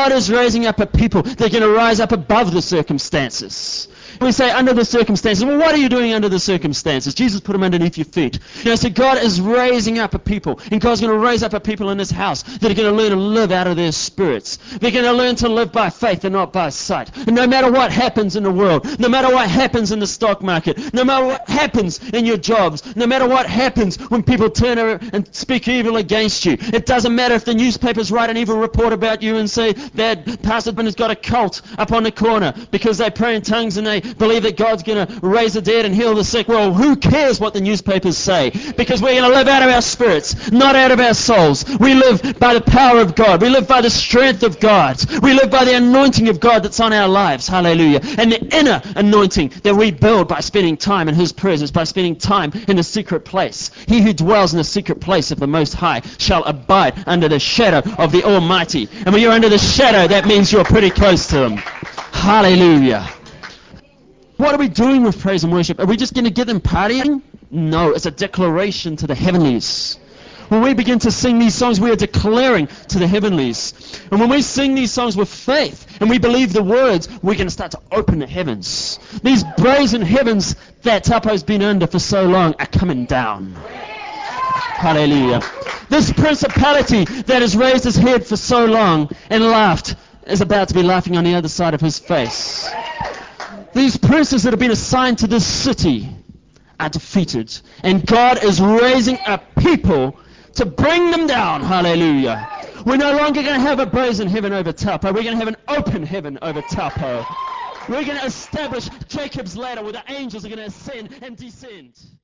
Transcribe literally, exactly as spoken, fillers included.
God is raising up a people. They're going to rise up above the circumstances. We say under the circumstances. Well, what are you doing under the circumstances? Jesus put them underneath your feet. You know, so God is raising up a people. And God's going to raise up a people in this house that are going to learn to live out of their spirits. They're going to learn to live by faith and not by sight. And no matter what happens in the world, no matter what happens in the stock market, no matter what happens in your jobs, no matter what happens when people turn around and speak evil against you, it doesn't matter if the newspapers write an evil report about you and say that Pastor Ben has got a cult up on the corner because they pray in tongues and they believe that God's going to raise the dead and heal the sick. Well, who cares what the newspapers say? Because we're going to live out of our spirits, not out of our souls. We live by the power of God. We live by the strength of God. We live by the anointing of God that's on our lives. Hallelujah. And the inner anointing that we build by spending time in His presence, by spending time in the secret place. He who dwells in the secret place of the Most High shall abide under the shadow of the Almighty. And when you're under the shadow, that means you're pretty close to Him. Hallelujah. What are we doing with praise and worship? Are we just going to get them partying? No, it's a declaration to the heavenlies. When we begin to sing these songs, we are declaring to the heavenlies. And when we sing these songs with faith and we believe the words, we're going to start to open the heavens. These brazen heavens that Tapo's been under for so long are coming down. Hallelujah. This principality that has raised his head for so long and laughed is about to be laughing on the other side of his face. These princes that have been assigned to this city are defeated. And God is raising up people to bring them down. Hallelujah. We're no longer going to have a brazen heaven over Taupo. We're going to have an open heaven over Taupo. We're going to establish Jacob's ladder where the angels are going to ascend and descend.